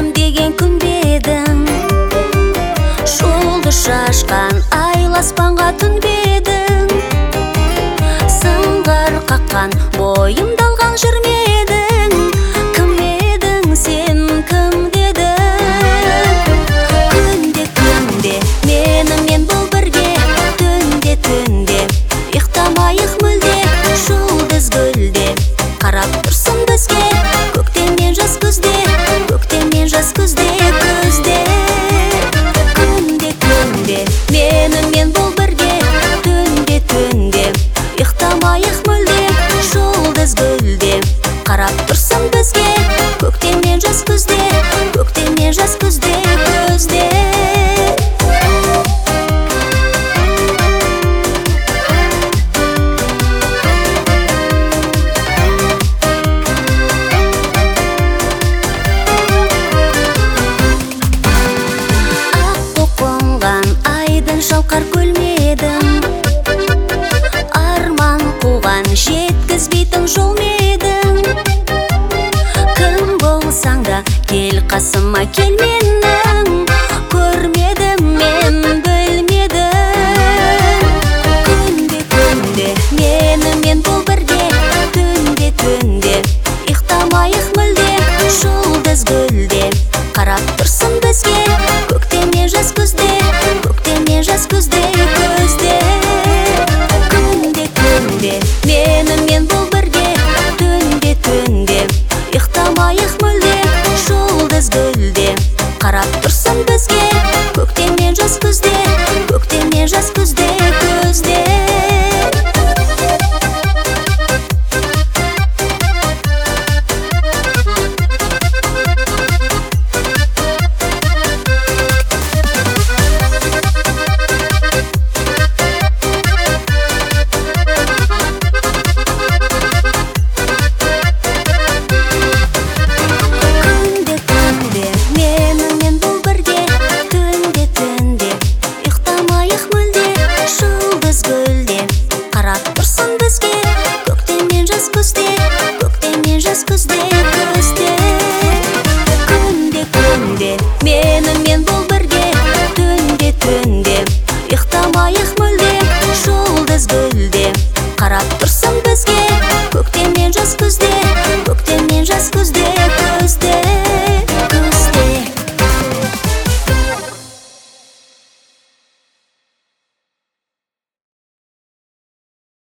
деген күн бедің, жұлдыз шашқан айлы аспанға түнбедің, сыңғыр қаққан бойымды алған жүрмедің. Кім едің сен, кім дедің? Күнде менімен бол бірге, түнде ұйықтамайық мүлде. Жұлдыз гүлде қарап тұрсын бізге, көктемнен жас күзде, көктемнен жас күзде, күзде. Күнде менімен бол бірге, түнде ұйықтамайық мүлде. Жұлдыз гүлде қарап тұрсын бізге, көктемнен жас күзде, көктемнен жас күзде, күзде. Шалқар көлмедің, арман қуған жеткізбейтін жол медің. Кім болсаң да кел қасыма, кел менің, көрмедім мен білмедім. Күнде менімен бол бірге, түнде ұйықтамайық мүлде. Жұлдыз гүлде қарап тұрсын бізге, көктемнен жас күзде, көктемнен жас күзде, күзде. Күнде менімен бол бірге, түнде ұйықтамайық мүлде. Жұлдыз гүлде қарап тұрсын бізге, көктемнен жас күзде, көктемнен жас күзде, күзде. Күнде менімен бол бірге, түнде ұйықтамайық мүлде. Жұлдыз гүлде қарап тұрсын бізге, көктемнен жас күзде.